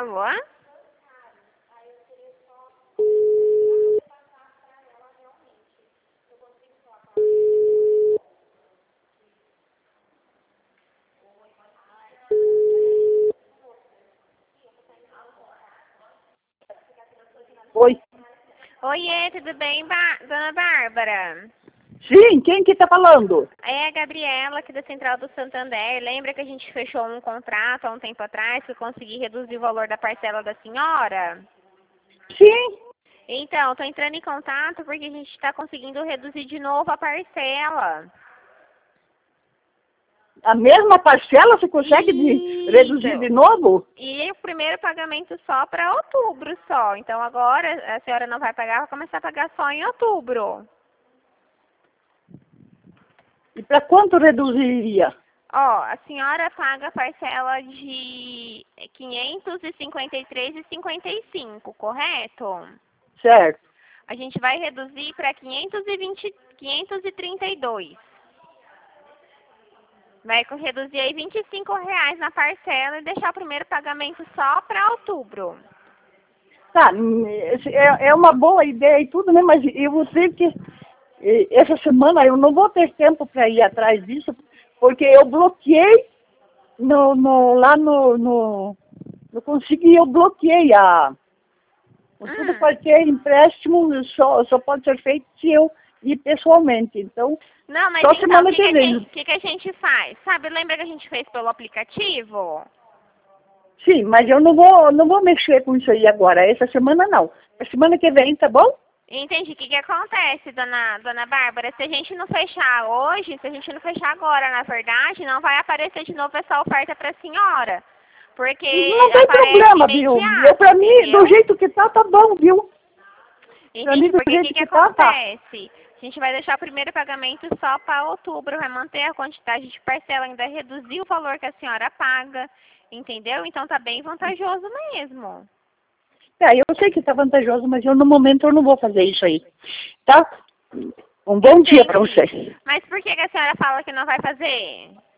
Alô? Oi. Oiê, tudo bem, dona Bárbara? Sim, quem que tá falando? É a Gabriela aqui da Central do Santander. Lembra que a gente fechou um contrato há um tempo atrás que eu consegui reduzir o valor da parcela da senhora? Sim. Então, estou entrando em contato porque a gente está conseguindo reduzir de novo a parcela. A mesma parcela você consegue reduzir de novo? E o primeiro pagamento só para outubro só. Então agora a senhora não vai pagar, vai começar a pagar só em outubro. E para quanto reduziria? Ó, a senhora paga a parcela de 553,55, correto? Certo. A gente vai reduzir para 532. Vai reduzir aí R$ 25 na parcela e deixar o primeiro pagamento só para outubro. Tá, é uma boa ideia e tudo, né? Mas eu vou ter que... Essa semana eu não vou ter tempo para ir atrás disso, porque eu bloqueei lá no consegui, eu bloqueei tudo porque empréstimo só pode ser feito se eu ir pessoalmente. Então, não, mas só então, semana o que vem. que a gente faz? Sabe, lembra que a gente fez pelo aplicativo? Sim, mas eu não vou mexer com isso aí agora. Essa semana não. A semana que vem, tá bom? Entendi. O que acontece, dona Bárbara? Se a gente não fechar hoje, se a gente não fechar agora, na verdade, não vai aparecer de novo essa oferta para a senhora. Porque Não tem aparece problema, viu? imediato, Pra mim, entendeu? do jeito que tá bom, viu? Pra mim, Entendi, do porque o jeito que que tá. acontece? A gente vai deixar o primeiro pagamento só para outubro, vai manter a quantidade de parcela, ainda reduzir o valor que a senhora paga, entendeu? Então tá bem vantajoso mesmo. Eu sei que tá vantajoso, mas no momento eu não vou fazer isso aí. Tá? Um bom dia pra você. Mas por que a senhora fala que não vai fazer?